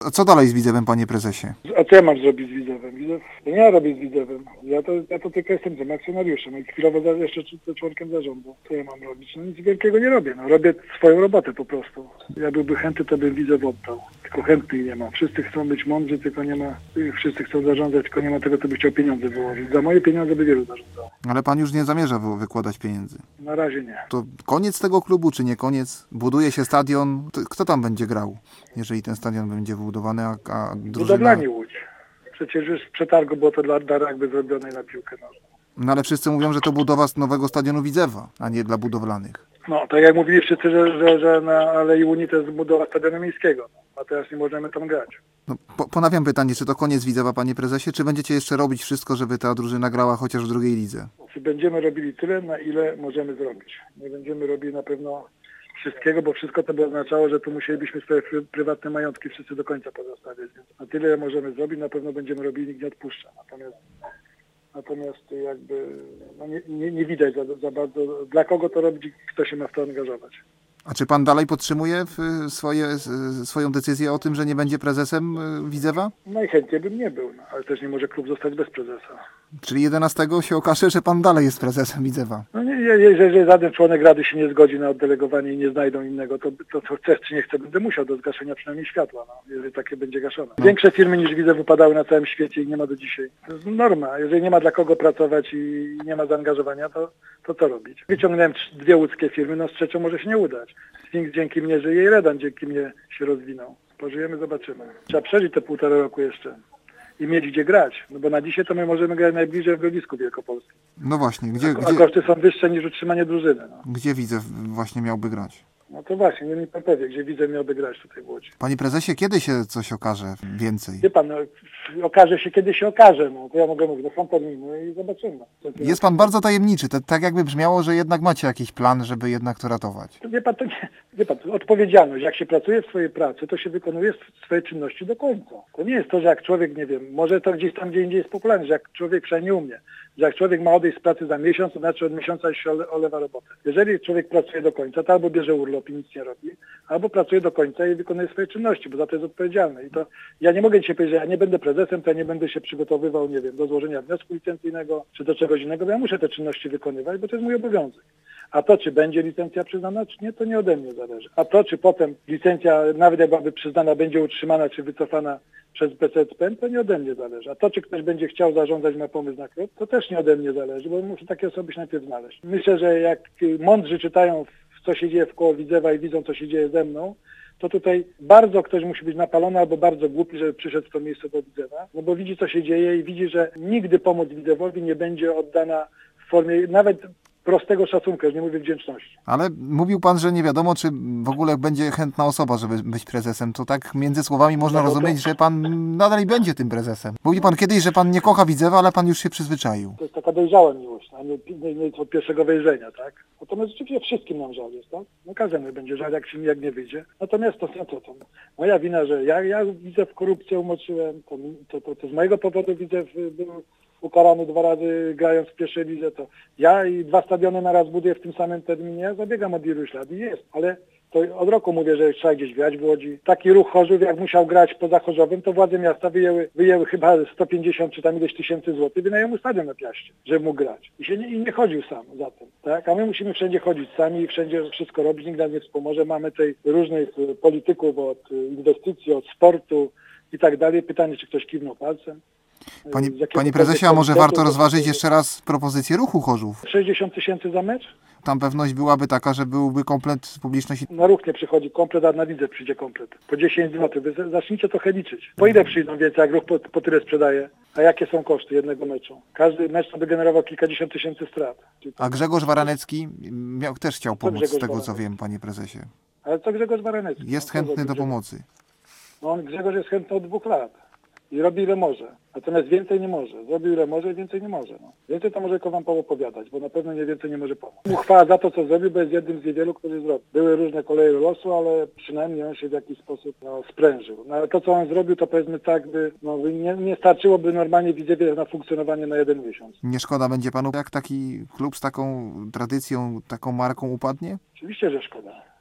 A co dalej z Widzewem, panie prezesie? A co ja mam zrobić z Widzewem? Ja nie robię z Widzewem. Ja to tylko jestem tym akcjonariuszem i chwilowo jeszcze członkiem zarządu. Co ja mam robić? No nic wielkiego nie robię. No, robię swoją robotę po prostu. Ja byłby chętny, to bym Widzew oddał. Tylko chętnych nie ma. Wszyscy chcą być mądrzy, tylko nie ma. Wszyscy chcą zarządzać, tylko nie ma tego, kto by chciał pieniądze wyłożyć. Za moje pieniądze by wielu zarządzał. Ale pan już nie zamierza wykładać pieniędzy. Na razie nie. To koniec tego klubu, czy nie koniec? Buduje się stadion. Kto tam będzie grał, jeżeli ten stadion będzie wybudowany, a drużyna... Budowlanie Łódź. Przecież już z przetargu było to dla rugby zrobione na piłkę nożną. No ale wszyscy mówią, że to budowa nowego stadionu Widzewa, a nie dla budowlanych. No, tak jak mówili wszyscy, że na Alei Unii to jest budowa stadionu miejskiego. A teraz nie możemy tam grać. No, ponawiam pytanie, czy to koniec Widzewa, panie prezesie, czy będziecie jeszcze robić wszystko, żeby ta drużyna grała chociaż w drugiej lidze? Czy będziemy robili tyle, na ile możemy zrobić. Nie będziemy robili na pewno wszystkiego, bo wszystko to by oznaczało, że tu musielibyśmy swoje prywatne majątki wszyscy do końca pozostawiać. Więc na tyle możemy zrobić, na pewno będziemy robili, nikt nie odpuszcza. Natomiast jakby no nie widać za bardzo, dla kogo to robić i kto się ma w to angażować. A czy pan dalej podtrzymuje swoją decyzję o tym, że nie będzie prezesem Widzewa? Najchętniej bym nie był, no, ale też nie może klub zostać bez prezesa. Czyli 11 się okaże, że pan dalej jest prezesem Widzewa. No nie, jeżeli żaden członek rady się nie zgodzi na oddelegowanie i nie znajdą innego, to chcę czy nie chcę, będę musiał do zgaszenia przynajmniej światła, no, jeżeli takie będzie gaszone. Większe firmy niż Widzew wypadały na całym świecie i nie ma do dzisiaj. To jest norma. Jeżeli nie ma dla kogo pracować i nie ma zaangażowania, to co robić? Wyciągnąłem 2 łódzkie firmy, no z trzecią może się nie udać. Sfinks dzięki mnie żyje i Redan dzięki mnie się rozwinął. Pożyjemy, zobaczymy. Trzeba przeżyć te 1,5 roku jeszcze. I mieć gdzie grać, no bo na dzisiaj to my możemy grać najbliżej w Grodzisku Wielkopolskim. No właśnie, a koszty są wyższe niż utrzymanie drużyny. No. Gdzie Widzew właśnie miałby grać? No to właśnie, nie mi pan powie, gdzie Widzew miałby grać tutaj w Łodzi. Panie prezesie, kiedy się coś okaże więcej? Wie pan, no, okaże się, kiedy się okaże, no to ja mogę mówić, no są terminy i zobaczymy. Jest pan bardzo tajemniczy, tak jakby brzmiało, że jednak macie jakiś plan, żeby jednak to ratować. Wie pan, odpowiedzialność, jak się pracuje w swojej pracy, to się wykonuje swoje czynności do końca. To nie jest to, że jak człowiek, nie wiem, może to gdzieś tam, gdzie indziej jest popularne, że jak człowiek przynajmniej umie, że jak człowiek ma odejść z pracy za miesiąc, to znaczy od miesiąca się olewa robotę. Jeżeli człowiek pracuje do końca, to albo bierze urlop i nic nie robi, albo pracuje do końca i wykonuje swoje czynności, bo za to jest odpowiedzialny. I to ja nie mogę dzisiaj powiedzieć, że ja nie będę prezesem, to ja nie będę się przygotowywał, nie wiem, do złożenia wniosku licencyjnego, czy do czegoś innego, bo ja muszę te czynności wykonywać, bo to jest mój obowiązek. A to, czy będzie licencja przyznana, czy nie, to nie ode mnie zależy. A to, czy potem licencja, nawet jak byłaby przyznana, będzie utrzymana, czy wycofana przez BCCPN, to nie ode mnie zależy. A to, czy ktoś będzie chciał zarządzać, ma pomysł na klub, to też nie ode mnie zależy, bo muszę takie osoby się najpierw znaleźć. Myślę, że jak mądrzy czytają, co się dzieje wkoło Widzewa i widzą, co się dzieje ze mną, to tutaj bardzo ktoś musi być napalony albo bardzo głupi, żeby przyszedł w to miejsce do Widzewa, no bo widzi, co się dzieje i widzi, że nigdy pomoc Widzewowi nie będzie oddana w formie nawet prostego szacunku, już nie mówię wdzięczności. Ale mówił pan, że nie wiadomo, czy w ogóle będzie chętna osoba, żeby być prezesem. To tak między słowami można rozumieć, że pan nadal będzie tym prezesem. Mówił pan kiedyś, że pan nie kocha Widzewa, ale pan już się przyzwyczaił. To jest taka dojrzała miłość, a nie od pierwszego wejrzenia, tak? Natomiast rzeczywiście wszystkim nam żal jest, tak? No każdemu będzie żal, jak nie wyjdzie. Natomiast to moja wina, że ja Widzew korupcję umoczyłem, to z mojego powodu Widzew był ukarany 2 razy grając w pierwszej lidze, to ja i 2 stadiony naraz buduję w tym samym terminie, ja zabiegam od iluś lat i jest, ale to od roku mówię, że trzeba gdzieś grać w Łodzi. Taki ruch Chorzów, jak musiał grać poza Chorzowem, to władze miasta wyjęły chyba 150 czy tam ileś tysięcy złotych, wynajęły stadion na Piaście, żeby mógł grać. I nie chodził sam za tym, tak? A my musimy wszędzie chodzić sami i wszędzie wszystko robić, nikt nas nie wspomoże. Mamy tutaj różnych polityków od inwestycji, od sportu i tak dalej. Pytanie, czy ktoś kiwnął palcem. Panie prezesie, a może warto rozważyć jeszcze raz propozycję ruchu Chorzów? 60 000 za mecz? Tam pewność byłaby taka, że byłby komplet publiczności. Na ruch nie przychodzi komplet, a na lidze przyjdzie komplet. Po 10 zł. Wy zacznijcie trochę liczyć. Po ile przyjdą więcej, jak ruch po tyle sprzedaje? A jakie są koszty jednego meczu? Każdy mecz to by generował kilkadziesiąt tysięcy strat. A Grzegorz Waranecki też chciał pomóc, z tego co wiem, panie prezesie. Ale co Grzegorz Waranecki? Jest chętny do pomocy. No Grzegorz jest chętny od 2 lat. I robi ile może. Natomiast więcej nie może. Zrobił ile może i więcej nie może. No. Więcej to może tylko wam opowiadać, bo na pewno nie więcej nie może pomóc. Uchwała za to, co zrobił, bo jest jednym z niewielu, który zrobił. Były różne koleje losu, ale przynajmniej on się w jakiś sposób sprężył. No ale to, co on zrobił, to powiedzmy tak, by nie starczyłoby normalnie Widzewie na funkcjonowanie na 1 miesiąc. Nie szkoda będzie panu, jak taki klub z taką tradycją, taką marką upadnie? Oczywiście, że szkoda.